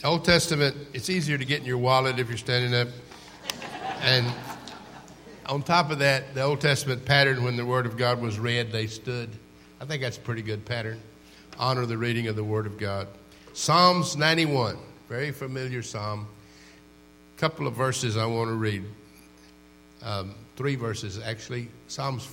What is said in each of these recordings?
Old Testament, it's easier to get in your wallet if you're standing up. And on top of that, the Old Testament pattern, when the Word of God was read, they stood. I think that's a pretty good pattern. Honor the reading of the Word of God. Psalms 91, very familiar psalm. A couple of verses I want to read. 3 verses, actually. Psalms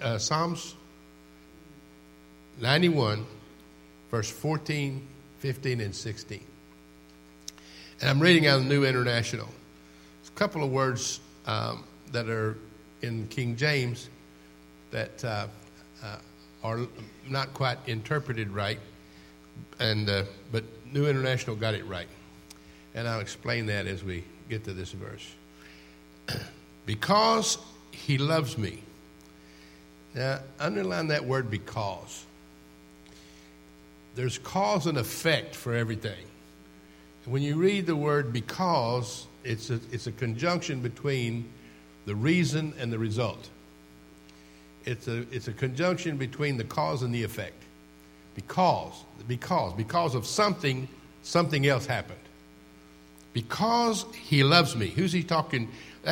91, verse 14, 15, and 16. And I'm reading out of the New International. There's a couple of words that are in King James that are not quite interpreted right, but New International got it right. And I'll explain that as we get to this verse. Because he loves me. Now, underline that word because. There's cause and effect for everything. When you read the word because, it's a conjunction between the reason and the result. It's a conjunction between the cause and the effect. Because of something else happened. Because he loves me. Who's he talking?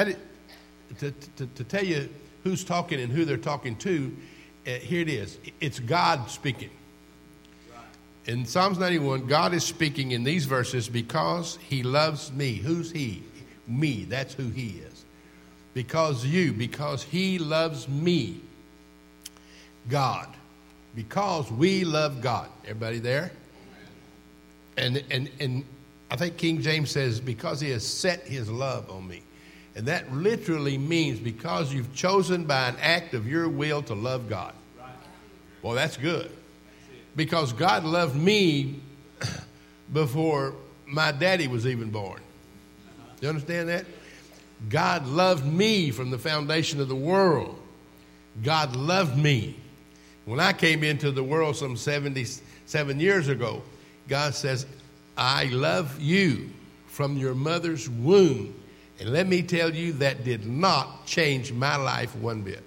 To tell you who's talking and who they're talking to, here it is. It's God speaking. In Psalms 91, God is speaking in these verses because he loves me. Who's he? Me. That's who he is. Because he loves me. God. Because we love God. Everybody there? And I think King James says, because he has set his love on me. And that literally means because you've chosen by an act of your will to love God. Well, that's good. Because God loved me before my daddy was even born. You understand that? God loved me from the foundation of the world. God loved me. When I came into the world some 77 years ago, God says, I love you from your mother's womb. And let me tell you, that did not change my life one bit.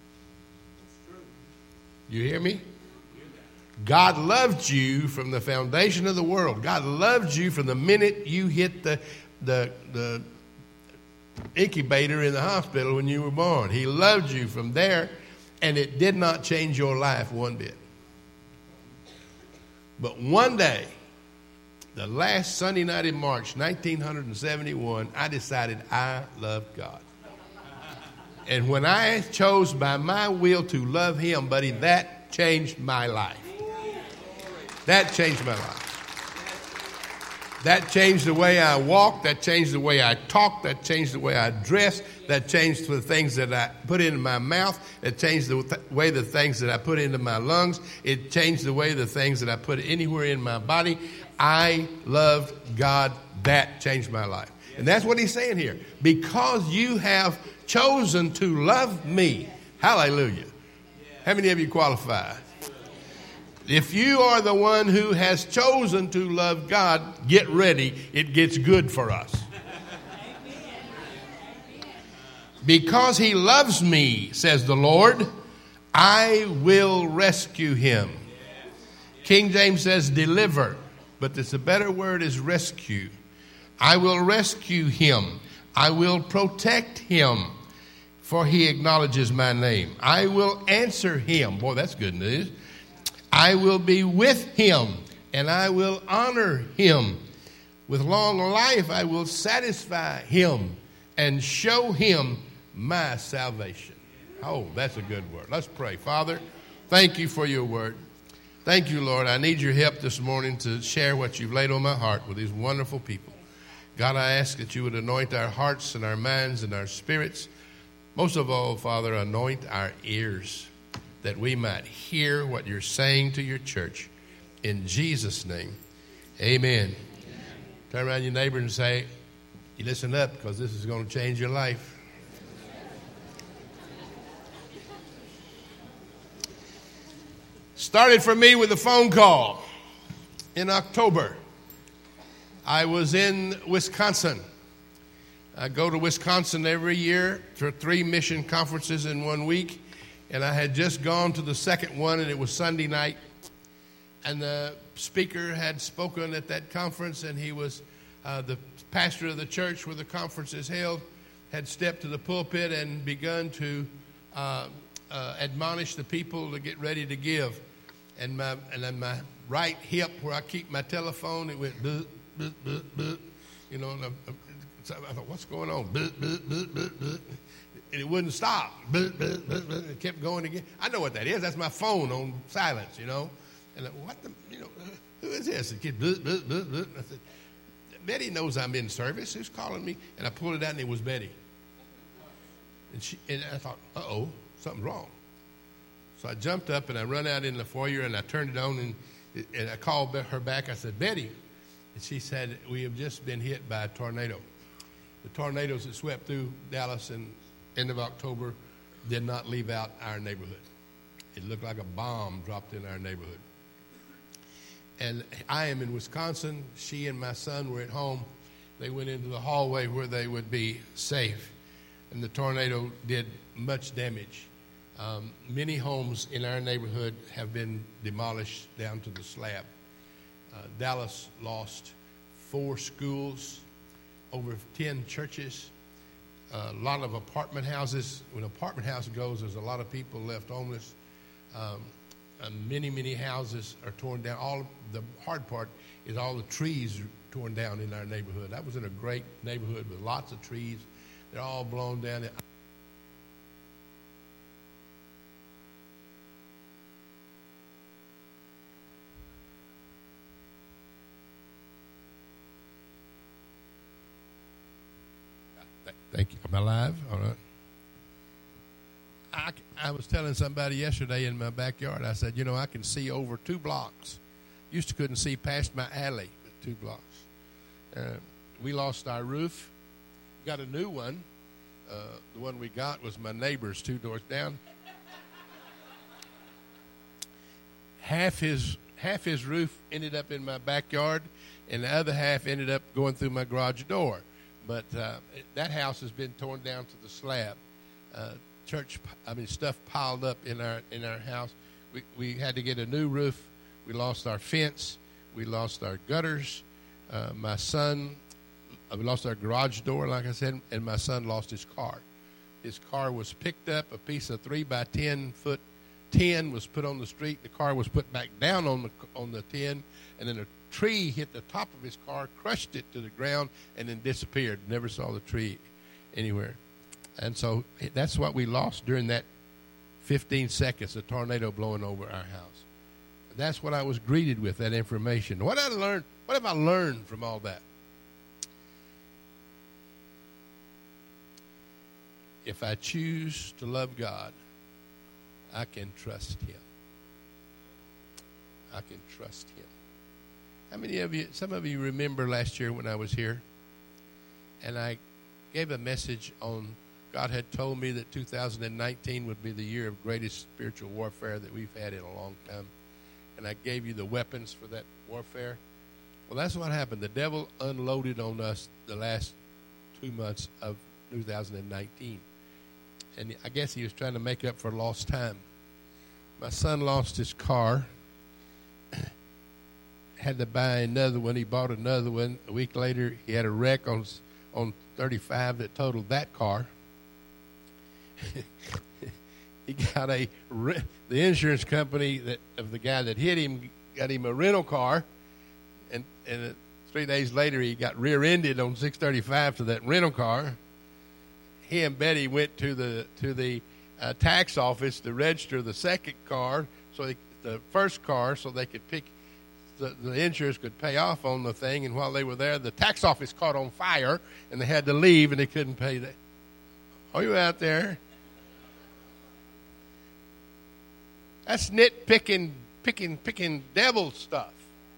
You hear me? God loved you from the foundation of the world. God loved you from the minute you hit the incubator in the hospital when you were born. He loved you from there, and it did not change your life one bit. But one day, the last Sunday night in March, 1971, I decided I love God. And when I chose by my will to love him, buddy, that changed my life. That changed my life. That changed the way I walk. That changed the way I talk. That changed the way I dress. That changed the things that I put into my mouth. It changed the way the things that I put into my lungs. It changed the way the things that I put anywhere in my body. I loved God. That changed my life. And that's what he's saying here. Because you have chosen to love me. Hallelujah. How many of you qualify? If you are the one who has chosen to love God, get ready. It gets good for us. Because he loves me, says the Lord, I will rescue him. King James says deliver, but the better word is rescue. I will rescue him. I will protect him, for he acknowledges my name. I will answer him. Boy, that's good news. I will be with him, and I will honor him. With long life, I will satisfy him and show him my salvation. Oh, that's a good word. Let's pray. Father, thank you for your word. Thank you, Lord. I need your help this morning to share what you've laid on my heart with these wonderful people. God, I ask that you would anoint our hearts and our minds and our spirits. Most of all, Father, anoint our ears, that we might hear what you're saying to your church. In Jesus' name, amen. Turn around your neighbor and say, you listen up, because this is going to change your life. Started for me with a phone call in October. I was in Wisconsin. I go to Wisconsin every year for 3 mission conferences in 1 week. And I had just gone to the second one, and it was Sunday night. And the speaker had spoken at that conference, and he was the pastor of the church where the conference is held had stepped to the pulpit and begun to admonish the people to get ready to give. And then my right hip, where I keep my telephone, it went, bleh, bleh, bleh, bleh, you know. And so I thought, what's going on? Bleh, bleh, bleh, bleh, bleh. And it wouldn't stop. Bleh, bleh, bleh, bleh. It kept going again. I know what that is. That's my phone on silence, you know. And what the, you know, who is this? It kept bleh, bleh, bleh, bleh. I said, Betty knows I'm in service. Who's calling me? And I pulled it out, and it was Betty. And I thought, uh-oh, something's wrong. So I jumped up, and I run out in the foyer, and I turned it on, and I called her back. I said, Betty. And she said, we have just been hit by a tornado. The tornadoes that swept through Dallas in end of October did not leave out our neighborhood. It looked like a bomb dropped in our neighborhood. And I am in Wisconsin. She and my son were at home. They went into the hallway where they would be safe. And the tornado did much damage. Many homes in our neighborhood have been demolished down to the slab. Dallas lost 4 schools, over 10 churches, a lot of apartment houses. When an apartment house goes, there's a lot of people left homeless. Many houses are torn down. All the hard part is all the trees torn down in our neighborhood. That was in a great neighborhood with lots of trees. They're all blown down. Thank you. Am I live? All right. I was telling somebody yesterday in my backyard, I said, you know, I can see over 2 blocks. Used to couldn't see past my alley, but 2 blocks. We lost our roof. Got a new one. The one we got was my neighbor's 2 doors down. Half his roof ended up in my backyard, and the other half ended up going through my garage door. But that house has been torn down to the slab. Stuff piled up in our house. We had to get a new roof. We lost our fence. We lost our gutters. We lost our garage door, like I said, and my son lost his car. His car was picked up. A piece of 3 by 10 foot tin was put on the street. The car was put back down on the tin, and then a tree hit the top of his car, crushed it to the ground, and then disappeared. Never saw the tree anywhere. And so that's what we lost during that 15 seconds, a tornado blowing over our house. That's what I was greeted with, that information. What have I learned from all that? If I choose to love God, I can trust Him. I can trust Him. How many of you, some of you remember last year when I was here, and I gave a message on, God had told me that 2019 would be the year of greatest spiritual warfare that we've had in a long time. And I gave you the weapons for that warfare. Well, that's what happened. The devil unloaded on us the last 2 months of 2019. And I guess he was trying to make up for lost time. My son lost his car. Had to buy another one. He bought another one. A week later, he had a wreck on 35 that totaled that car. He got the insurance company of the guy that hit him got him a rental car, and 3 days later he got rear-ended on 635 to that rental car. He and Betty went to the tax office to register the second car, the first car, so they could pick. The insurance could pay off on the thing, and while they were there, the tax office caught on fire, and they had to leave, and they couldn't pay that. Are you out there? That's nitpicking, picking devil stuff.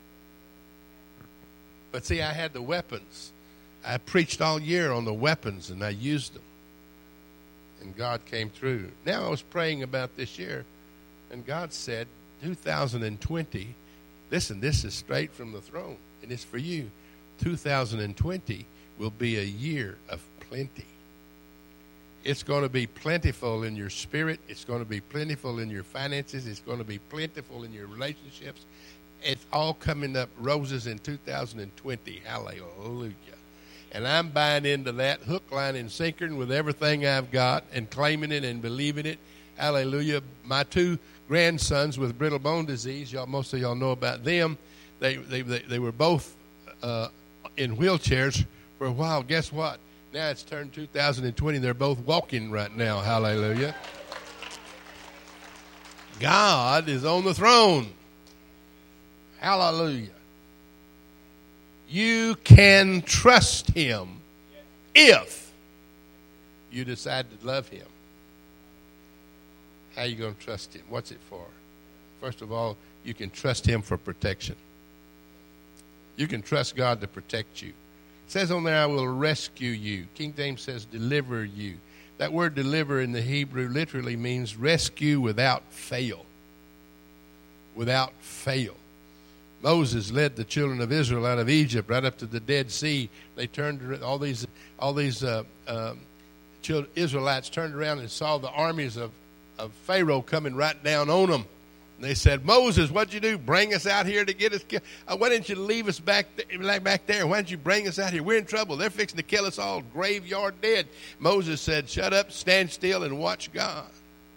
But see, I had the weapons. I preached all year on the weapons, and I used them. And God came through. Now I was praying about this year, and God said, 2020, listen, this is straight from the throne, and it's for you. 2020 will be a year of plenty. It's going to be plentiful in your spirit. It's going to be plentiful in your finances. It's going to be plentiful in your relationships. it's all coming up roses in 2020. Hallelujah. And I'm buying into that hook, line, and sinker with everything I've got and claiming it and believing it. Hallelujah. My 2 grandsons with brittle bone disease, most of y'all know about them. They were both in wheelchairs for a while. Guess what? Now it's turned 2020. They're both walking right now. Hallelujah. God is on the throne. Hallelujah. You can trust him if you decide to love him. How are you going to trust him? What's it for? First of all, you can trust him for protection. You can trust God to protect you. It says on there, I will rescue you. King James says deliver you. That word deliver in the Hebrew literally means rescue without fail. Without fail. Moses led the children of Israel out of Egypt right up to the Dead Sea. They turned, all these Israelites turned around and saw the armies of Pharaoh coming right down on them. And they said, Moses, what'd you do? Bring us out here to get us killed? Why didn't you leave us back there? Why didn't you bring us out here? We're in trouble. They're fixing to kill us all, graveyard dead. Moses said, shut up, stand still, and watch God.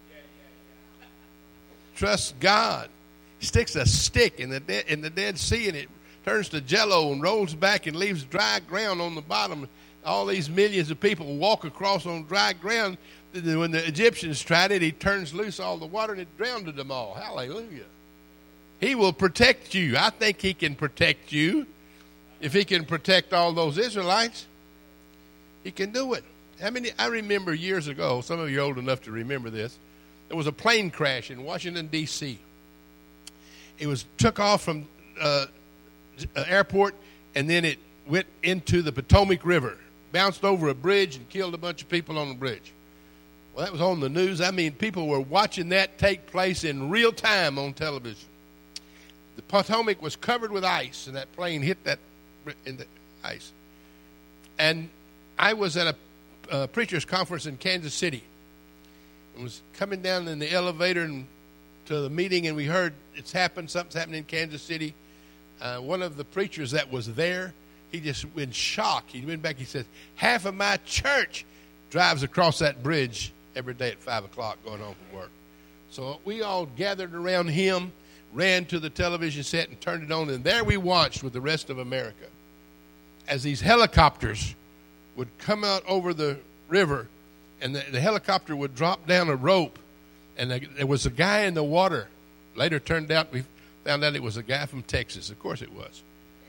Trust God. He sticks a stick in the Dead Sea, and it turns to jello and rolls back and leaves dry ground on the bottom. All these millions of people walk across on dry ground. When the Egyptians tried it, he turns loose all the water, and it drowned them all. Hallelujah. He will protect you. I think he can protect you. If he can protect all those Israelites, he can do it. I remember years ago, some of you are old enough to remember this, there was a plane crash in Washington, D.C. It took off from airport, and then it went into the Potomac River, bounced over a bridge, and killed a bunch of people on the bridge. Well, that was on the news. I mean, people were watching that take place in real time on television. The Potomac was covered with ice, and that plane hit that in the ice. And I was at a preacher's conference in Kansas City. I was coming down in the elevator to the meeting, and we heard something's happening in Kansas City. One of the preachers that was there, he just in shock. He went back, he said, half of my church drives across that bridge every day at 5 o'clock going home from work. So we all gathered around him, ran to the television set and turned it on, and there we watched with the rest of America as these helicopters would come out over the river, and the helicopter would drop down a rope, and there was a guy in the water. Later we found out it was a guy from Texas. Of course it was.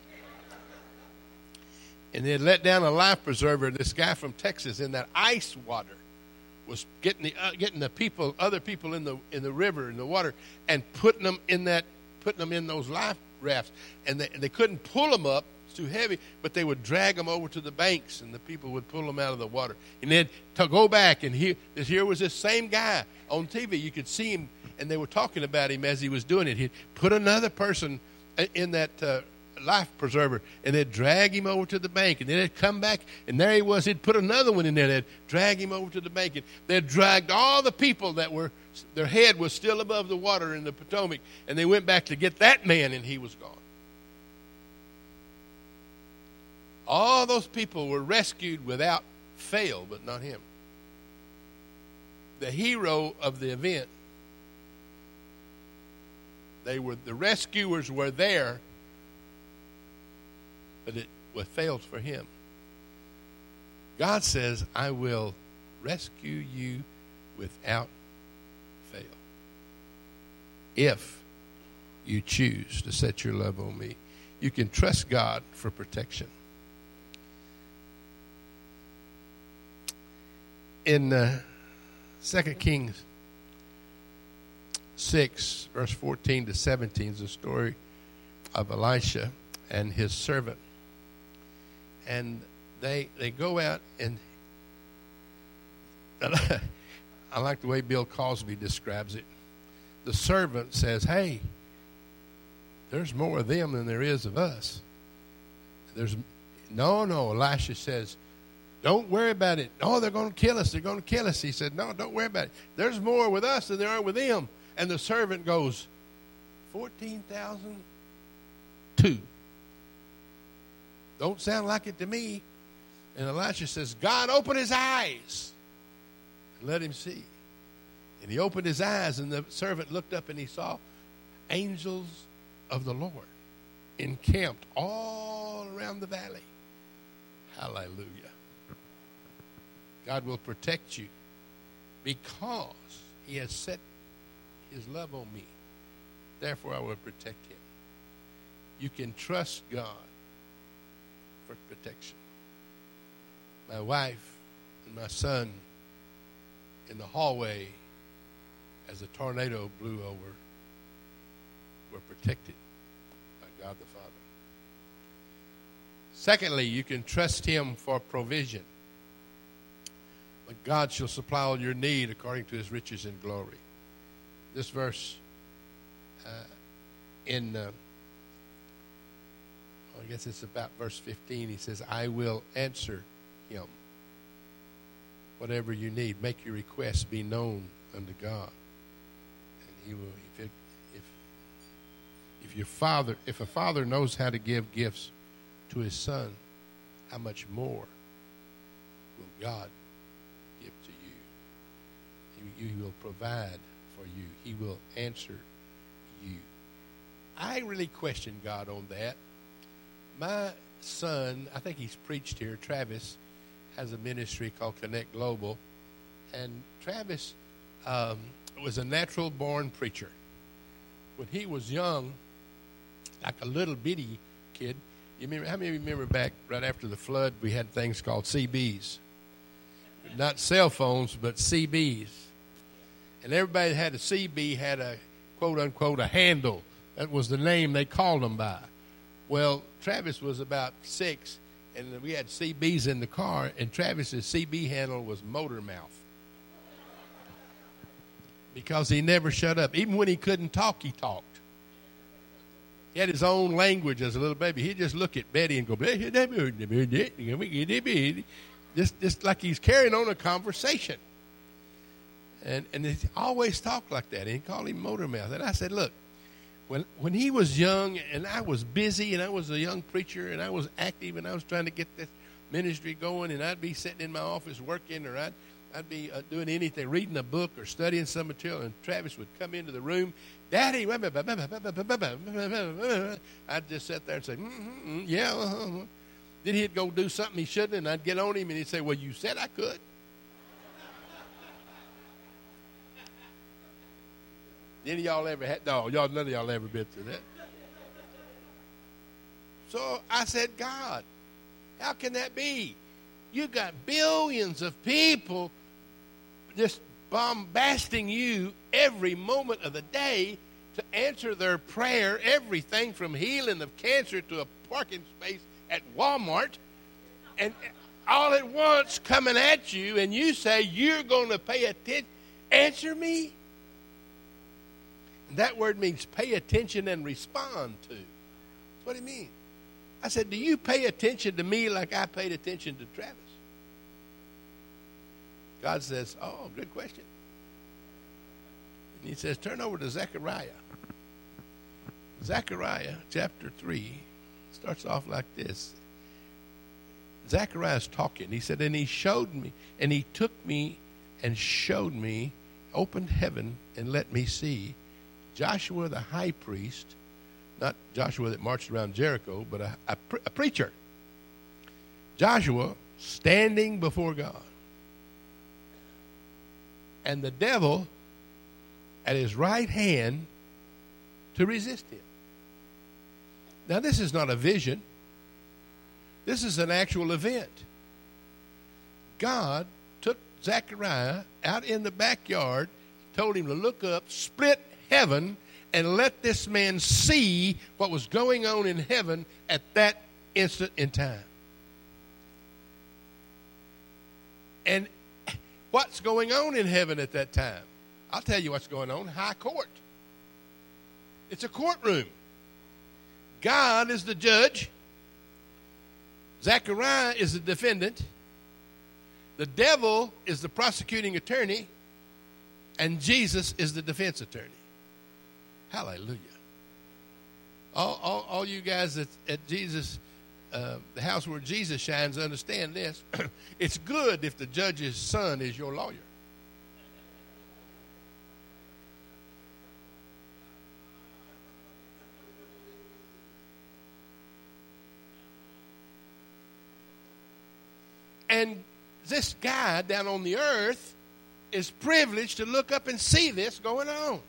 And they let down a life preserver, and this guy from Texas in that ice water was getting the other people in the river, in the water, and putting them in those life rafts. And they couldn't pull them up; it's too heavy. But they would drag them over to the banks, and the people would pull them out of the water. And then to go back, and here was this same guy on TV. You could see him, and they were talking about him as he was doing it. He'd put another person in that life preserver, and they'd drag him over to the bank, and then they'd come back, and there he was. He'd put another one in there. They'd drag him over to the bank, and they'd dragged all the people their head was still above the water in the Potomac, and they went back to get that man, and he was gone. All those people were rescued without fail, but not him. The hero of the event, the rescuers were there, but it failed for him. God says, I will rescue you without fail if you choose to set your love on me. You can trust God for protection. In 2 Kings 6, verse 14 to 17 is the story of Elisha and his servant. And they go out, and I like the way Bill Cosby describes it. The servant says, hey, there's more of them than there is of us. No, Elisha says, don't worry about it. Oh, they're going to kill us. They're going to kill us. He said, no, don't worry about it. There's more with us than there are with them. And the servant goes, 14,000 too. Don't sound like it to me. And Elisha says, God, open his eyes and let him see. And he opened his eyes, and the servant looked up, and he saw angels of the Lord encamped all around the valley. Hallelujah. God will protect you because he has set his love on me. Therefore, I will protect him. You can trust God for protection. My wife and my son in the hallway as a tornado blew over were protected by God the Father. Secondly, you can trust him for provision. But God shall supply all your need according to his riches and glory. This verse I guess it's about verse 15. He says, I will answer him. Whatever you need, make your requests be known unto God. And he will, if a father knows how to give gifts to his son, how much more will God give to you? He will provide for you. He will answer you. I really question God on that. My son, I think he's preached here, Travis, has a ministry called Connect Global. And Travis was a natural-born preacher. When he was young, like a little bitty kid, you remember, how many of you remember back right after the flood, we had things called CBs? Not cell phones, but CBs. And everybody that had a CB had a, quote-unquote, a handle. That was the name they called them by. Well, Travis was about 6, and we had CBs in the car, and Travis's CB handle was motor mouth. Because he never shut up. Even when he couldn't talk, he talked. He had his own language as a little baby. He'd just look at Betty and go, just like he's carrying on a conversation. And he always talked like that. And he called him motor mouth. And I said, look, when he was young and I was busy and I was a young preacher and I was active and I was trying to get this ministry going, and I'd be sitting in my office working, or I'd be doing anything, reading a book or studying some material, and Travis would come into the room, Daddy, I'd just sit there and say, yeah. Then he'd go do something he shouldn't, and I'd get on him, and he'd say, well, you said I could. Any of y'all ever had? No, none of y'all ever been through that. So I said, God, how can that be? You got billions of people just bombasting you every moment of the day to answer their prayer, everything from healing of cancer to a parking space at Walmart, and all at once coming at you, and you say you're going to pay attention. Answer me. And that word means pay attention and respond to. That's what it means. I said, do you pay attention to me like I paid attention to Travis? God says, oh, good question. And he says, turn over to Zechariah. Zechariah chapter 3 starts off like this. Zechariah's talking. He said, and he showed me, and he took me and showed me, opened heaven and let me see Joshua the high priest, not Joshua that marched around Jericho, but a preacher. Joshua standing before God. And the devil at his right hand to resist him. Now, this is not a vision. This is an actual event. God took Zechariah out in the backyard, told him to look up, split heaven, and let this man see what was going on in heaven at that instant in time. And what's going on in heaven at that time? I'll tell you what's going on. High court. It's a courtroom. God is the judge. Zechariah is the defendant. The devil is the prosecuting attorney. And Jesus is the defense attorney. Hallelujah. All you guys at Jesus, the house where Jesus shines, understand this. It's good if the judge's son is your lawyer. And this guy down on the earth is privileged to look up and see this going on.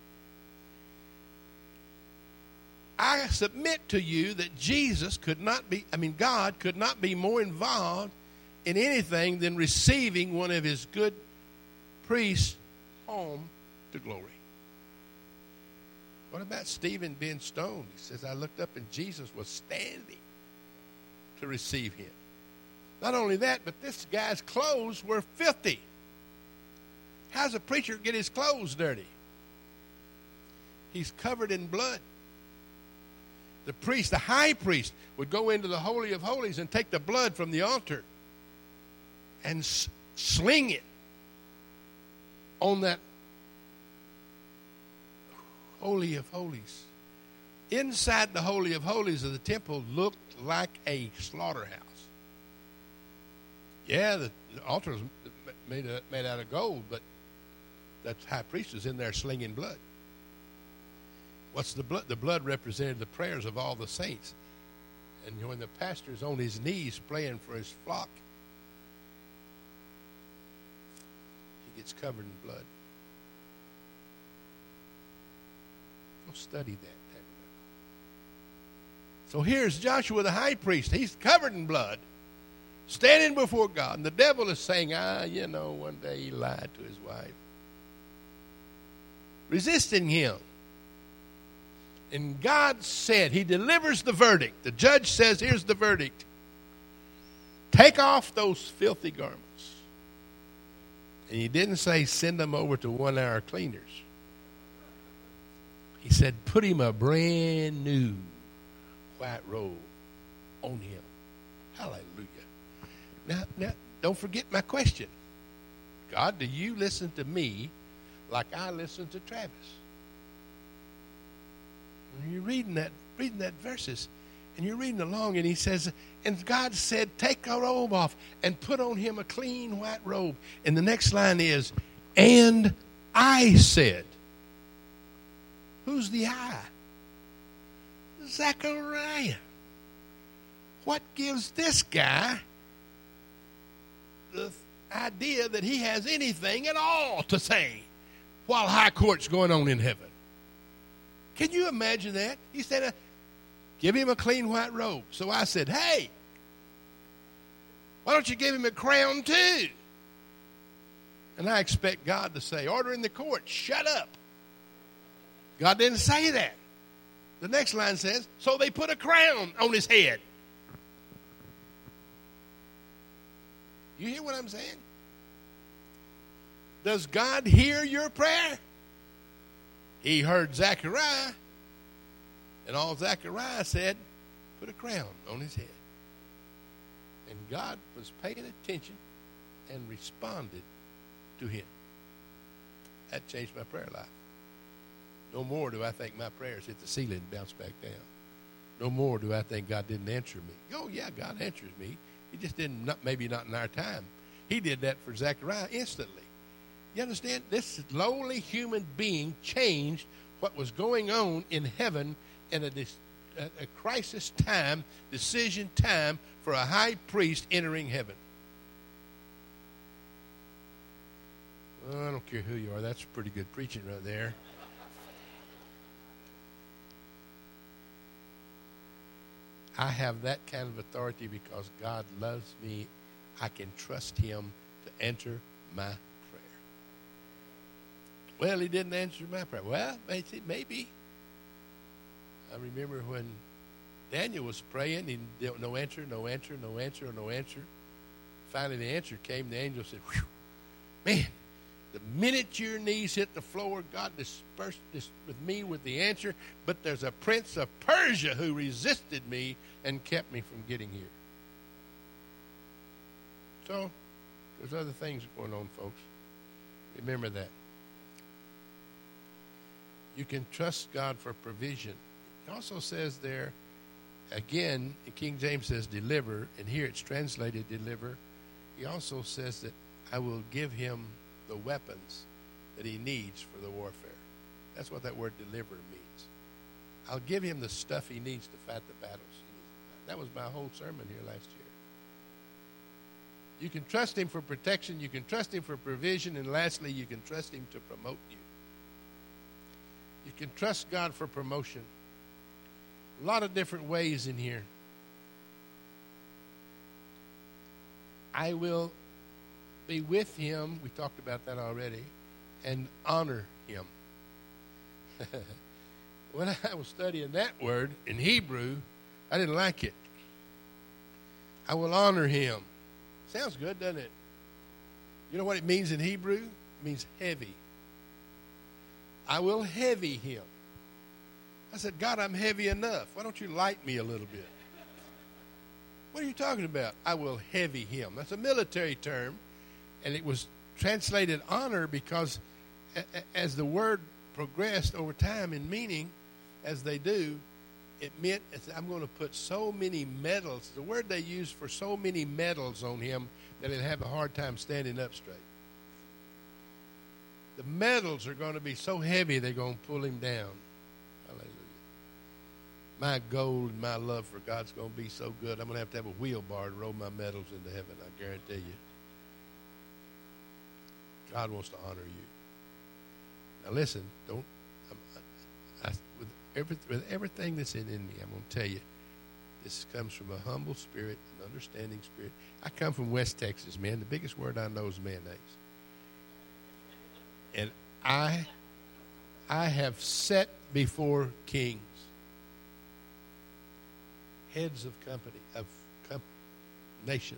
I submit to you that God could not be more involved in anything than receiving one of his good priests home to glory. What about Stephen being stoned? He says, I looked up and Jesus was standing to receive him. Not only that, but this guy's clothes were filthy. How's a preacher get his clothes dirty? He's covered in blood. The priest, the high priest, would go into the Holy of Holies and take the blood from the altar and sling it on that Holy of Holies. Inside the Holy of Holies of the temple looked like a slaughterhouse. Yeah, the altar was made out of gold, but that high priest was in there slinging blood. What's the blood? The blood represented the prayers of all the saints. And when the pastor's on his knees praying for his flock, he gets covered in blood. Go study that tabernacle. So here's Joshua the high priest. He's covered in blood, standing before God. And the devil is saying, one day he lied to his wife. Resisting him. And God said, he delivers the verdict. The judge says, here's the verdict. Take off those filthy garments. And he didn't say send them over to 1 hour cleaners. He said, put him a brand new white robe on him. Hallelujah. Now, don't forget my question. God, do you listen to me like I listen to Travis? When you're reading that verses, and you're reading along, and he says, and God said, take a robe off and put on him a clean white robe. And the next line is, and I said, who's the I? Zechariah. What gives this guy the idea that he has anything at all to say while high court's going on in heaven? Can you imagine that? He said, give him a clean white robe. So I said, hey, why don't you give him a crown too? And I expect God to say, order in the court, shut up. God didn't say that. The next line says, so they put a crown on his head. You hear what I'm saying? Does God hear your prayer? He heard Zechariah, and all Zechariah said, put a crown on his head. And God was paying attention and responded to him. That changed my prayer life. No more do I think my prayers hit the ceiling and bounce back down. No more do I think God didn't answer me. Oh, yeah, God answers me. He just didn't, maybe not in our time. He did that for Zechariah instantly. You understand? This lowly human being changed what was going on in heaven in a crisis time, decision time for a high priest entering heaven. Well, I don't care who you are. That's pretty good preaching right there. I have that kind of authority because God loves me. I can trust him to enter my prayer. Well, he didn't answer my prayer. Well, maybe. I remember when Daniel was praying, he no answer. Finally, the answer came. The angel said, whew, man, the minute your knees hit the floor, God dispersed this with me with the answer. But there's a prince of Persia who resisted me and kept me from getting here. So, there's other things going on, folks. Remember that. You can trust God for provision He also says there, again, King James says deliver, and here it's translated deliver. He also says that I will give him the weapons that he needs for the warfare. That's what that word deliver means. I'll give him the stuff he needs to fight the battles he needs to fight. That was my whole sermon here last year. You can trust him for protection. You can trust him for provision. And lastly, you can trust him to promote you. You can trust God for promotion. A lot of different ways in here. I will be with him. We talked about that already. And honor him. When I was studying that word in Hebrew, I didn't like it. I will honor him. Sounds good, doesn't it? You know what it means in Hebrew? It means heavy. I will heavy him. I said, God, I'm heavy enough. Why don't you light me a little bit? What are you talking about? I will heavy him. That's a military term, and it was translated honor because as the word progressed over time in meaning, as they do, it meant I'm going to put so many medals. The word they used for so many medals on him that he'd have a hard time standing up straight. The medals are going to be so heavy they're going to pull him down. Hallelujah. My goal and my love for God's going to be so good. I'm going to have a wheelbarrow to roll my medals into heaven, I guarantee you. God wants to honor you. Now listen, with everything that's in me, I'm going to tell you, this comes from a humble spirit, an understanding spirit. I come from West Texas, man. The biggest word I know is mayonnaise. And I have set before kings, heads of nations.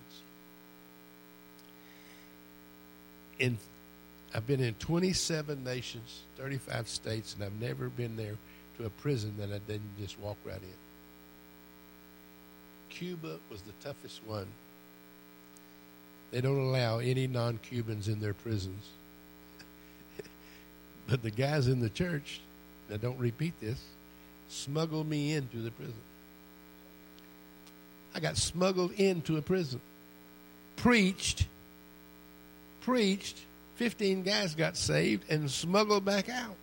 I've been in 27 nations, 35 states, and I've never been there to a prison that I didn't just walk right in. Cuba was the toughest one. They don't allow any non-Cubans in their prisons. But the guys in the church, now don't repeat this, smuggled me into the prison. I got smuggled into a prison. Preached, 15 guys got saved and smuggled back out.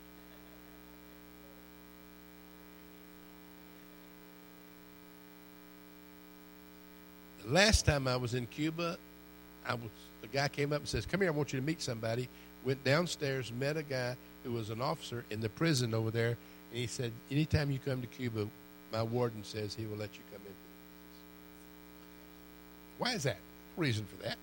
The last time I was in Cuba, a guy came up and says, come here, I want you to meet somebody. Went downstairs, met a guy who was an officer in the prison over there, and he said, anytime you come to Cuba, my warden says he will let you come in. Why is that? Reason for that.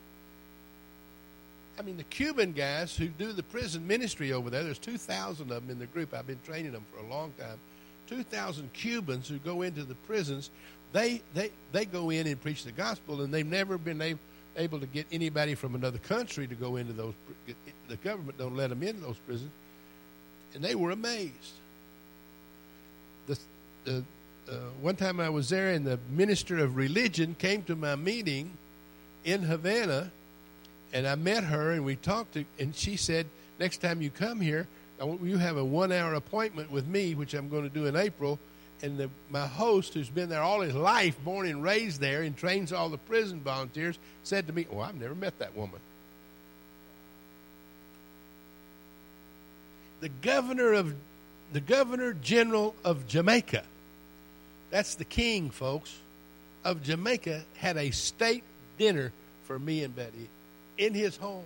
I mean, the Cuban guys who do the prison ministry over there, there's 2,000 of them in the group. I've been training them for a long time. 2,000 Cubans who go into the prisons, they go in and preach the gospel, and they've never been able to get anybody from another country to go into those. The government don't let them into those prisons. And they were amazed. One time I was there, and the minister of religion came to my meeting in Havana, and I met her, and we talked, and she said, next time you come here, you have a 1-hour appointment with me, which I'm going to do in April, and my host, who's been there all his life, born and raised there, and trains all the prison volunteers, said to me, oh, I've never met that woman. The Governor General of Jamaica, that's the king, folks, of Jamaica, had a state dinner for me and Betty in his home.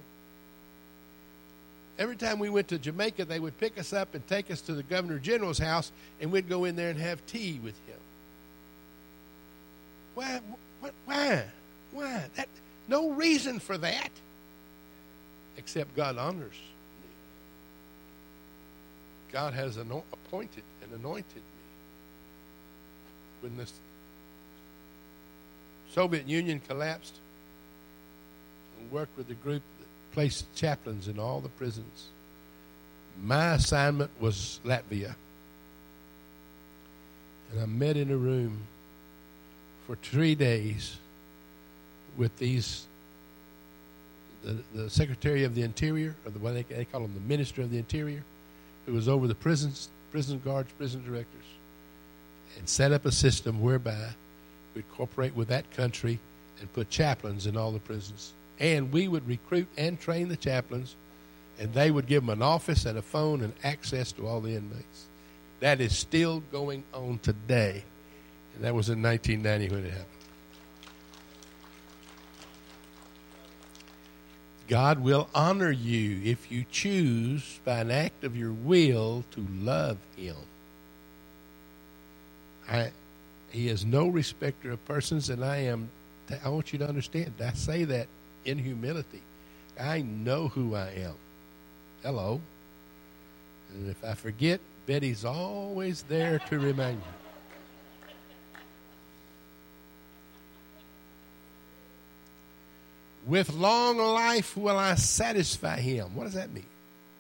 Every time we went to Jamaica, they would pick us up and take us to the Governor General's house, and we'd go in there and have tea with him. Why? No reason for that, except God honors me. God has appointed and anointed me. When the Soviet Union collapsed, and worked with the group that placed chaplains in all the prisons, my assignment was Latvia. And I met in a room for 3 days with the Secretary of the Interior, or they call him the Minister of the Interior, who was over the prisons, prison guards, prison directors. and set up a system whereby we'd cooperate with that country and put chaplains in all the prisons. And we would recruit and train the chaplains, and they would give them an office and a phone and access to all the inmates. That is still going on today. And that was in 1990 when it happened. God will honor you if you choose by an act of your will to love him. He is no respecter of persons, and I want you to understand, I say that in humility. I know who I am. Hello. And if I forget, Betty's always there to remind me. With long life will I satisfy him. What does that mean?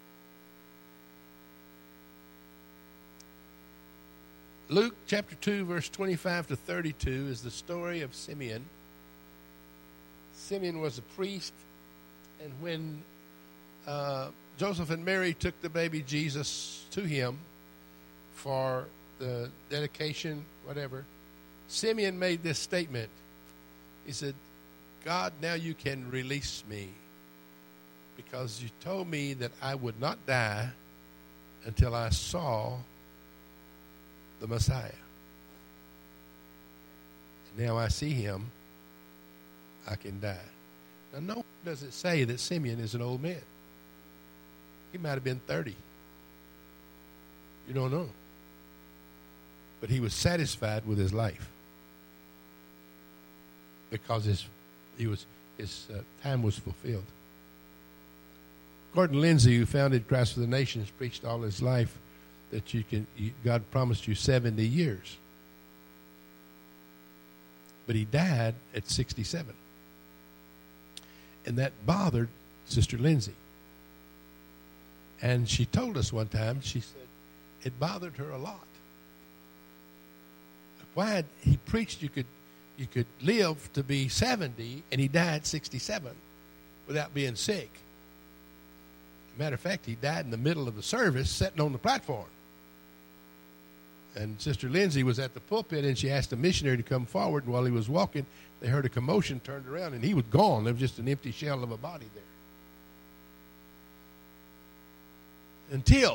Luke chapter 2, verse 25 to 32 is the story of Simeon. Simeon was a priest, and when Joseph and Mary took the baby Jesus to him for the dedication, whatever, Simeon made this statement. He said, God, now you can release me because you told me that I would not die until I saw the Messiah. And now I see him, I can die. Now, no one does it say that Simeon is an old man. He might have been 30. You don't know. But he was satisfied with his life because his time was fulfilled. Gordon Lindsay, who founded Christ for the Nations, preached all his life that God promised you 70 years. But he died at 67. And that bothered Sister Lindsay. And she told us one time, she said, it bothered her a lot. Why he preached you could live to be 70, and he died 67 without being sick. As a matter of fact, he died in the middle of the service sitting on the platform. And Sister Lindsay was at the pulpit, and she asked a missionary to come forward, and while he was walking, they heard a commotion, turned around, and he was gone. There was just an empty shell of a body there. Until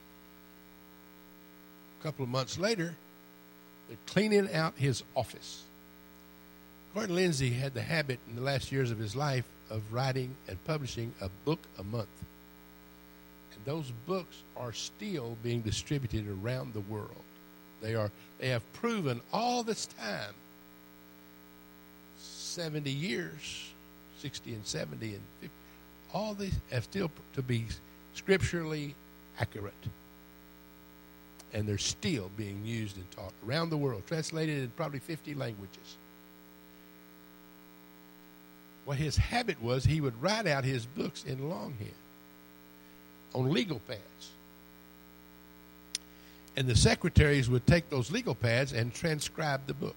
a couple of months later, they're cleaning out his office. Gordon Lindsay had the habit in the last years of his life of writing and publishing a book a month. And those books are still being distributed around the world. They have proven all this time, 70 years, 60 and 70 and 50, all these have still to be scripturally accurate. And they're still being used and taught around the world, translated in probably 50 languages. What his habit was, he would write out his books in longhand on legal pads. And the secretaries would take those legal pads and transcribe the book.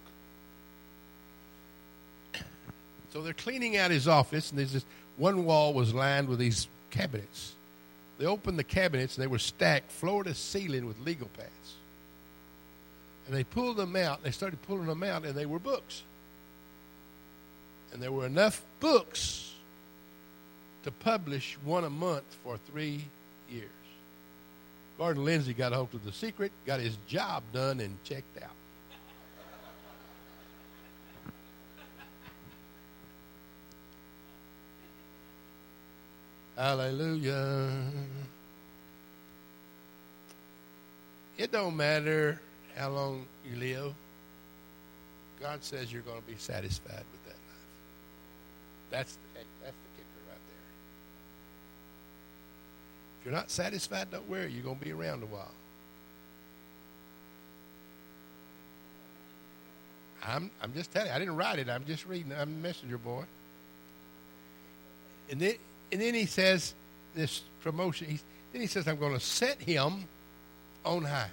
So they're cleaning out his office, and there's this one wall was lined with these cabinets. They opened the cabinets, and they were stacked floor to ceiling with legal pads. And they pulled them out. They started pulling them out, and they were books. And there were enough books to publish one a month for 3 years. Gordon Lindsay got a hold of the secret, got his job done, and checked out. Hallelujah. It don't matter how long you live. God says you're going to be satisfied with that life. That's the kicker right there. If you're not satisfied, don't worry. You're going to be around a while. I'm just telling you. I didn't write it. I'm just reading. I'm a messenger boy. And then he says this promotion. Then he says, I'm going to set him on high.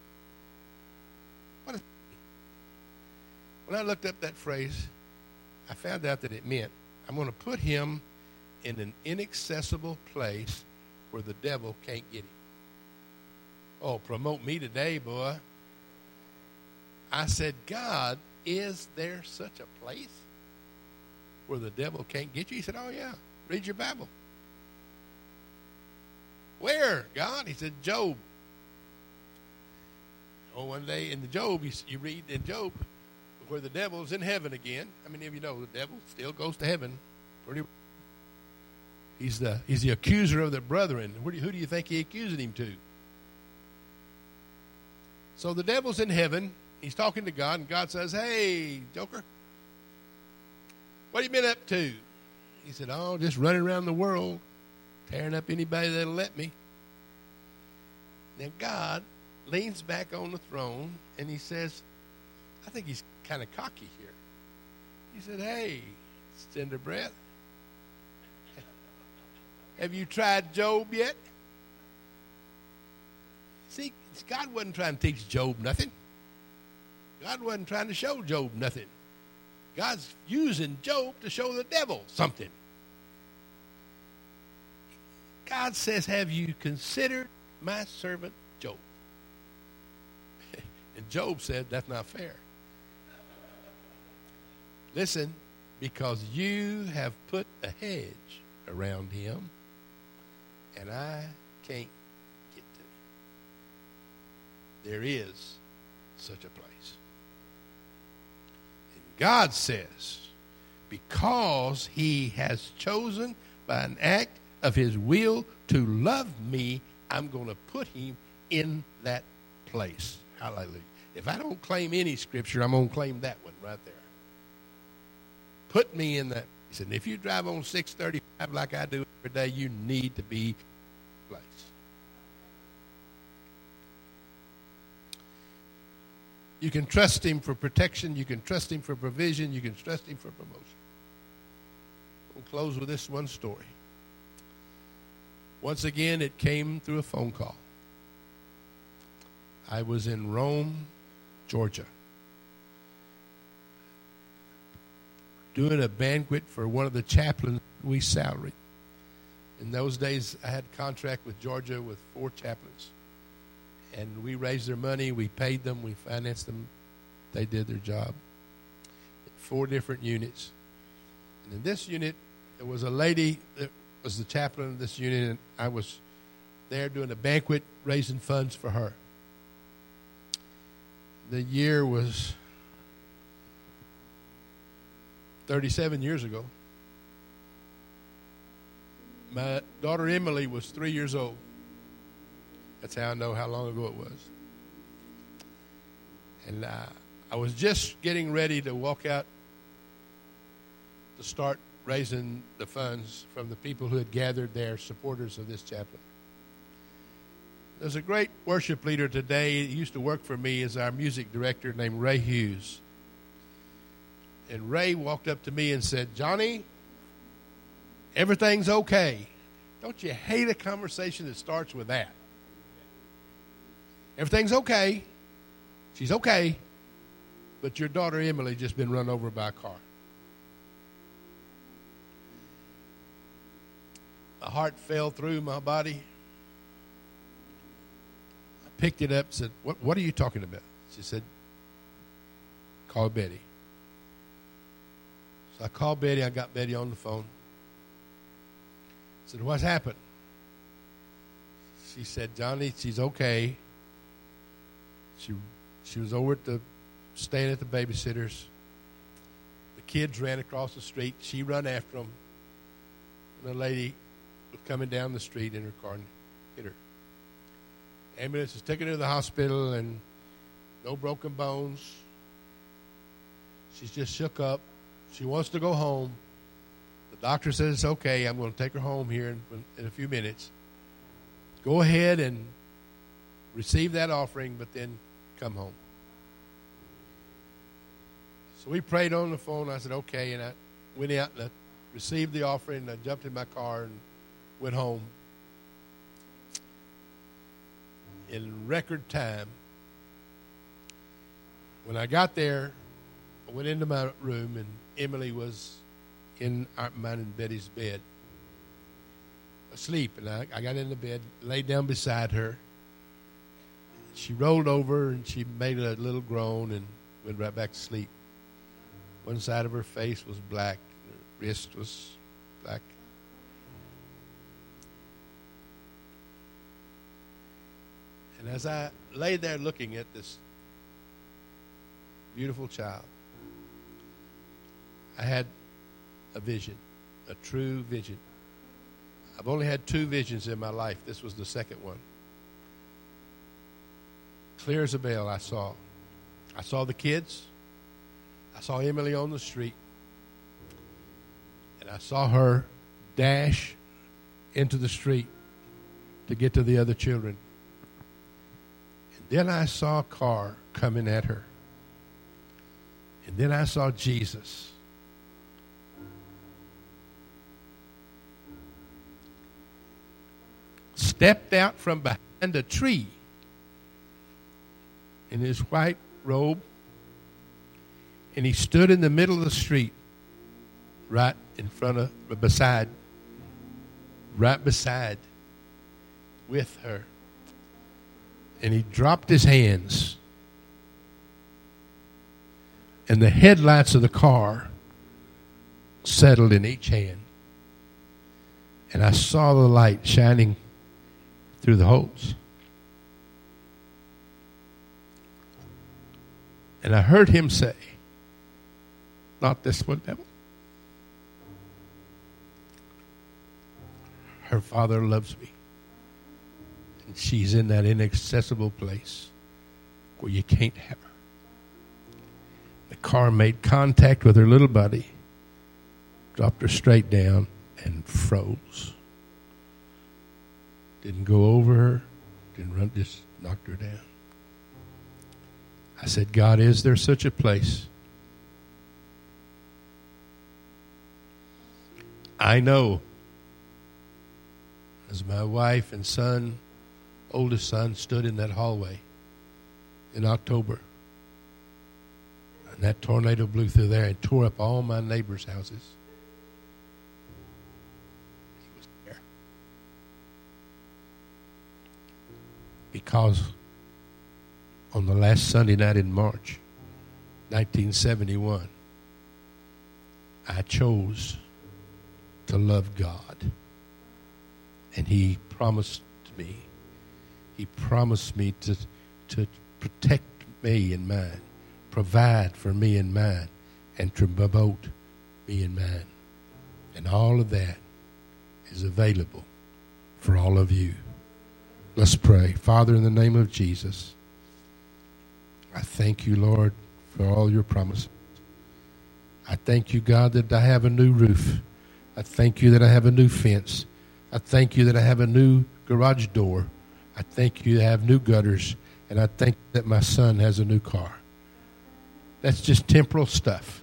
When I looked up that phrase, I found out that it meant I'm going to put him in an inaccessible place where the devil can't get him. Oh, promote me today, boy. I said, God, is there such a place where the devil can't get you? He said, oh, yeah. Read your Bible. Where, God? He said, Job. Oh, one day in the Job, you read in Job where the devil's in heaven again. How many of you know the devil still goes to heaven? He's the accuser of the brethren. Who do you think he accusing him to? So the devil's in heaven. He's talking to God, and God says, hey, Joker, what have you been up to? He said, oh, just running around the world, tearing up anybody that'll let me. Now God leans back on the throne, and he says, I think he's kind of cocky here. He said, hey, Cinder Breath, have you tried Job yet? See, God wasn't trying to teach Job nothing. God wasn't trying to show Job nothing. God's using Job to show the devil something. God says, have you considered my servant Job? And Job said, that's not fair. Listen, because you have put a hedge around him, and I can't get to him. There is such a place. And God says, because he has chosen by an act of his will to love me, I'm going to put him in that place. Hallelujah. If I don't claim any scripture, I'm going to claim that one right there. Put me in that. He said, if you drive on 635 like I do every day, you need to be in place. You can trust him for protection. You can trust him for provision. You can trust him for promotion. We'll close with this one story. Once again, it came through a phone call. I was in Rome, Georgia, doing a banquet for one of the chaplains we salaried. In those days, I had a contract with Georgia with 4 chaplains. And we raised their money, we paid them, we financed them. They did their job. 4 different units. And in this unit, there was a lady that was the chaplain of this unit, and I was there doing a banquet, raising funds for her. The year was 37 years ago. My daughter Emily was 3 years old. That's how I know how long ago it was. And I was just getting ready to walk out to start raising the funds from the people who had gathered there, supporters of this chaplain. There's a great worship leader today. He used to work for me as our music director named Ray Hughes. And Ray walked up to me and said, Johnny, everything's okay. Don't you hate a conversation that starts with that? Everything's okay. She's okay. But your daughter Emily just been run over by a car. My heart fell through my body. I picked it up and said, what are you talking about? She said, call Betty. So I called Betty. I got Betty on the phone. I said, what's happened? She said, Johnny, she's okay. She was over at staying at the babysitter's. The kids ran across the street. She run after them. And the lady was coming down the street in her car and hit her. Ambulance is taken her to the hospital, and no broken bones. She's just shook up. She wants to go home. The doctor says it's okay. I'm going to take her home here in a few minutes. Go ahead and receive that offering, but then come home. So we prayed on the phone. I said, okay. And I went out and I received the offering. And I jumped in my car and went home. In record time, when I got there, I went into my room, and Emily was in mine and Betty's bed, asleep. And I got in the bed, laid down beside her. She rolled over and she made a little groan and went right back to sleep. One side of her face was black. Her wrist was black. And as I lay there looking at this beautiful child, I had a vision, a true vision. I've only had 2 visions in my life. This was the second one. Clear as a bell, I saw the kids. I saw Emily on the street. And I saw her dash into the street to get to the other children. And then I saw a car coming at her. And then I saw Jesus. Stepped out from behind a tree in his white robe, and he stood in the middle of the street, right beside with her. And he dropped his hands, and the headlights of the car settled in each hand. And I saw the light shining through the holes. And I heard him say, "Not this one, devil. Her father loves me. And she's in that inaccessible place where you can't have her." The car made contact with her little buddy, dropped her straight down, and froze. Didn't go over her, didn't run, just knocked her down. I said, "God, is there such a place?" I know, as my wife and son, oldest son, stood in that hallway in October, and that tornado blew through there and tore up all my neighbors' houses. He was there. Because on the last Sunday night in March, 1971, I chose to love God. And He promised me to protect me and mine, provide for me and mine, and to promote me and mine. And all of that is available for all of you. Let's pray. Father, in the name of Jesus, I thank you, Lord, for all your promises. I thank you, God, that I have a new roof. I thank you that I have a new fence. I thank you that I have a new garage door. I thank you that I have new gutters. And I thank you that my son has a new car. That's just temporal stuff.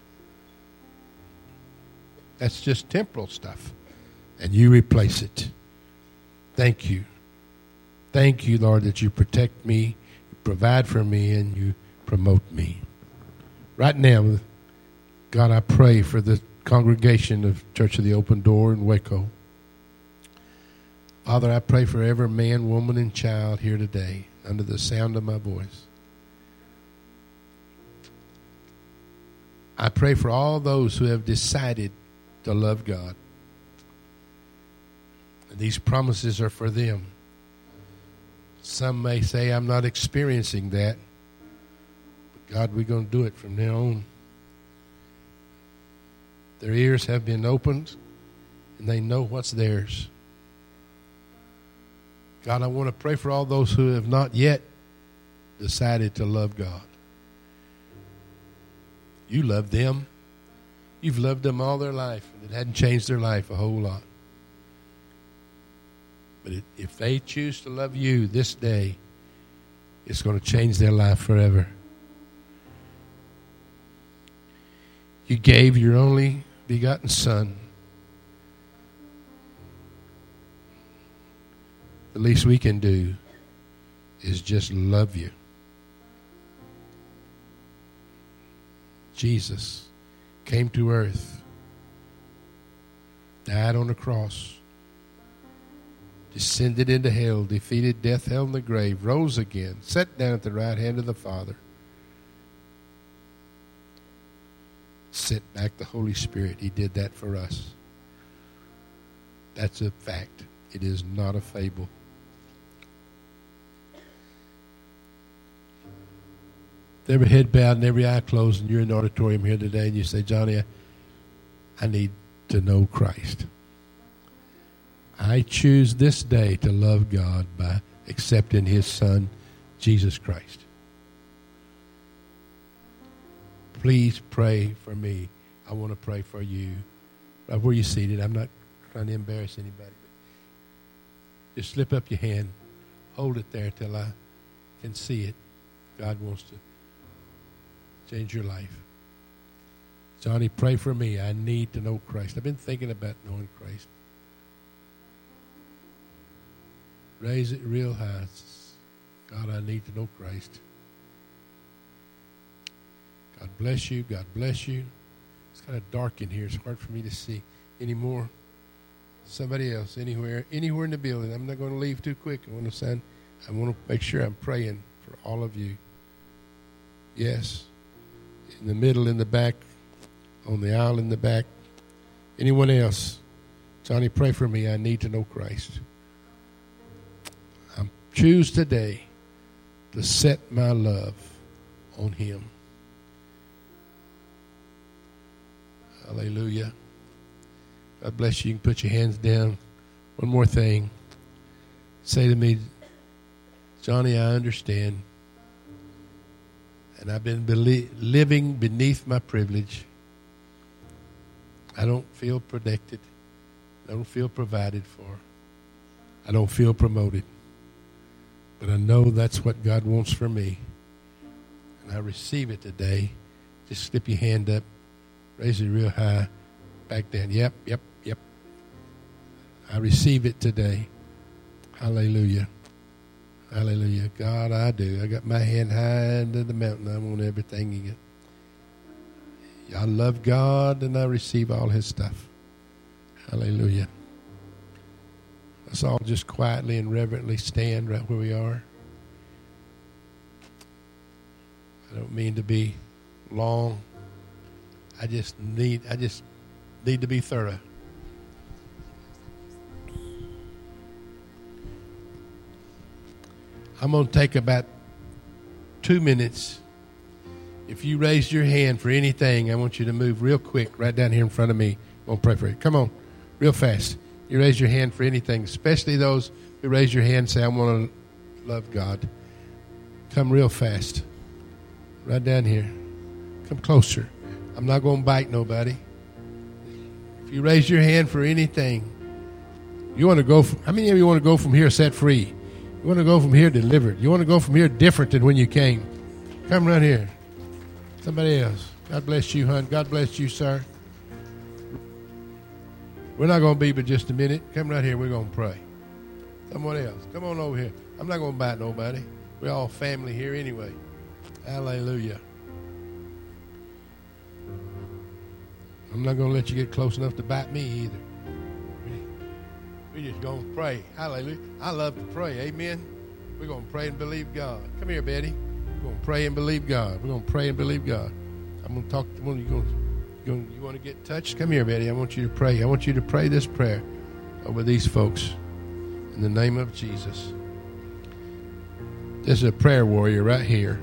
That's just temporal stuff. And you replace it. Thank you. Thank you, Lord, that you protect me, you provide for me, and you promote me. Right now, God, I pray for the congregation of Church of the Open Door in Waco. Father, I pray for every man, woman, and child here today under the sound of my voice. I pray for all those who have decided to love God. And these promises are for them. Some may say, "I'm not experiencing that." But God, we're going to do it from now on. Their ears have been opened, and they know what's theirs. God, I want to pray for all those who have not yet decided to love God. You love them. You've loved them all their life, and it hadn't changed their life a whole lot. But if they choose to love you this day, it's going to change their life forever. You gave your only begotten Son. The least we can do is just love you. Jesus came to earth, died on the cross, descended into hell, defeated death, hell, and the grave, rose again, sat down at the right hand of the Father, sent back the Holy Spirit. He did that for us. That's a fact. It is not a fable. With every head bowed and every eye closed, and you're in the auditorium here today, and you say, Johnny, I need to know Christ. I choose this day to love God by accepting His Son, Jesus Christ. Please pray for me. I want to pray for you. Right where you're seated. I'm not trying to embarrass anybody. Just slip up your hand. Hold it there till I can see it. God wants to change your life. Johnny, pray for me. I need to know Christ. I've been thinking about knowing Christ. Raise it real high. God, I need to know Christ. God bless you. God bless you. It's kind of dark in here. It's hard for me to see anymore. Somebody else, anywhere in the building. I'm not going to leave too quick. I want to make sure I'm praying for all of you. Yes. In the middle, in the back, on the aisle in the back. Anyone else? Johnny, pray for me. I need to know Christ. I choose today to set my love on Him. Hallelujah. God bless you. You can put your hands down. One more thing. Say to me, Johnny, I understand. And I've been living beneath my privilege. I don't feel protected. I don't feel provided for. I don't feel promoted. But I know that's what God wants for me. And I receive it today. Just slip your hand up. Raise it real high. Back down. Yep. I receive it today. Hallelujah. Hallelujah. God, I do. I got my hand high into the mountain. I want everything you get. I love God and I receive all His stuff. Hallelujah. Let's all just quietly and reverently stand right where we are. I don't mean to be long. I just need to be thorough. I'm going to take about 2 minutes. If you raised your hand for anything, I want you to move real quick right down here in front of me. I'm going to pray for you. Come on, real fast. You raise your hand for anything, especially those who raise your hand and say, I want to love God. Come real fast. Right down here. Come closer. I'm not going to bite nobody. If you raise your hand for anything, you want to go. How many of you want to go from here set free? You want to go from here delivered. You want to go from here different than when you came. Come right here. Somebody else. God bless you, hon. God bless you, sir. We're not going to be but just a minute. Come right here. We're going to pray. Someone else. Come on over here. I'm not going to bite nobody. We're all family here anyway. Hallelujah. I'm not going to let you get close enough to bite me either. We're just going to pray. Hallelujah. I love to pray. Amen. We're going to pray and believe God. Come here, Betty. We're going to pray and believe God. We're going to pray and believe God. I'm going to talk to one of you. You want to get touched? Come here, Betty. I want you to pray. I want you to pray this prayer over these folks in the name of Jesus. This is a prayer warrior right here.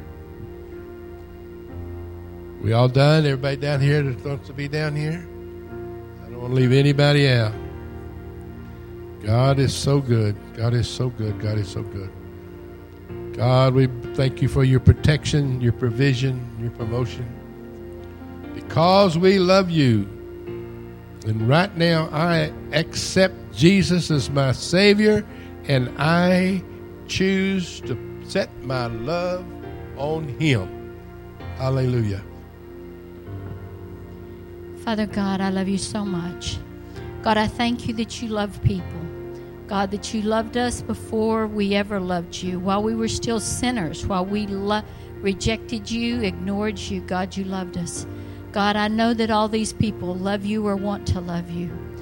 We all done? Everybody down here that wants to be down here? I don't want to leave anybody out. God is so good. God is so good. God is so good. God, we thank you for your protection, your provision, your promotion. Because we love you. And right now I accept Jesus as my Savior and I choose to set my love on Him. Hallelujah. Father God, I love you so much. God, I thank you that you love people. God, that you loved us before we ever loved you. While we were still sinners, while we rejected you, ignored you, God, you loved us. God, I know that all these people love you or want to love you.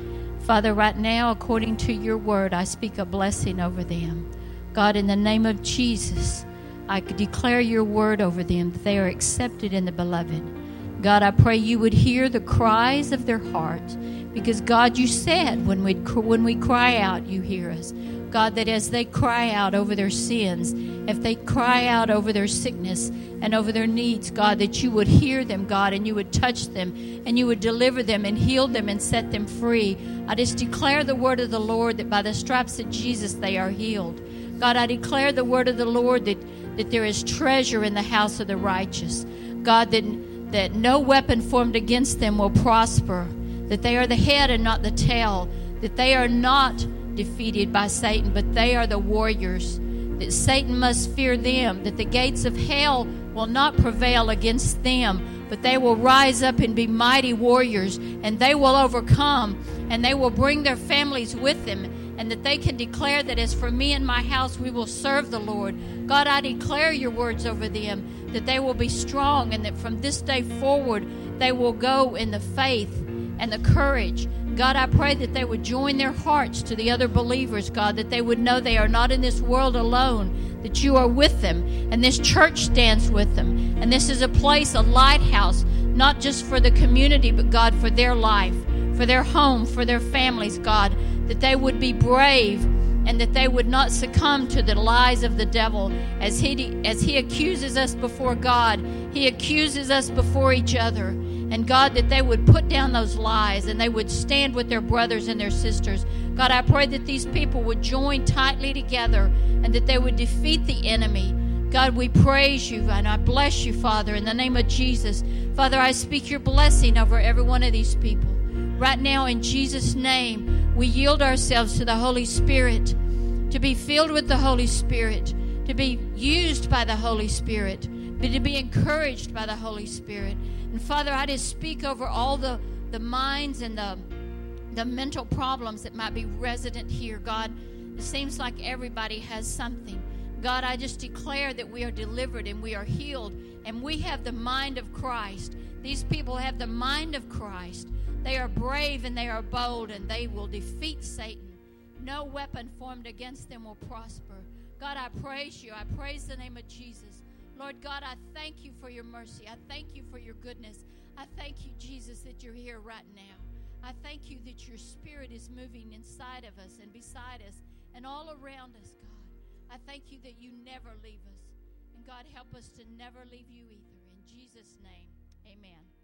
Father, right now, according to your word, I speak a blessing over them. God, in the name of Jesus, I declare your word over them, that they are accepted in the beloved. God, I pray you would hear the cries of their hearts, because, God, you said when we cry out, you hear us. God, that as they cry out over their sins, if they cry out over their sickness and over their needs, God, that you would hear them, God, and you would touch them, and you would deliver them and heal them and set them free. I just declare the word of the Lord that by the stripes of Jesus they are healed. God, I declare the word of the Lord that there is treasure in the house of the righteous. God, that no weapon formed against them will prosper, that they are the head and not the tail, that they are not defeated by Satan, but they are the warriors, that Satan must fear them, that the gates of hell will not prevail against them, but they will rise up and be mighty warriors, and they will overcome, and they will bring their families with them, and that they can declare that as for me and my house, we will serve the Lord. God, I declare your words over them, that they will be strong, and that from this day forward, they will go in the faith and the courage. God, I pray that they would join their hearts to the other believers, God, that they would know they are not in this world alone, that you are with them, and this church stands with them. And this is a place, a lighthouse, not just for the community, but, God, for their life, for their home, for their families, God, that they would be brave and that they would not succumb to the lies of the devil. As he accuses us before God, he accuses us before each other. And God, that they would put down those lies and they would stand with their brothers and their sisters. God, I pray that these people would join tightly together and that they would defeat the enemy. God, we praise you and I bless you, Father, in the name of Jesus. Father, I speak your blessing over every one of these people. Right now, in Jesus' name, we yield ourselves to the Holy Spirit, to be filled with the Holy Spirit, to be used by the Holy Spirit, but to be encouraged by the Holy Spirit. And Father, I just speak over all the minds and the mental problems that might be resident here. God, it seems like everybody has something. God, I just declare that we are delivered and we are healed and we have the mind of Christ. These people have the mind of Christ. They are brave and they are bold and they will defeat Satan. No weapon formed against them will prosper. God, I praise you. I praise the name of Jesus. Lord God, I thank you for your mercy. I thank you for your goodness. I thank you, Jesus, that you're here right now. I thank you that your spirit is moving inside of us and beside us and all around us, God. I thank you that you never leave us. And God, help us to never leave you either. In Jesus' name, amen.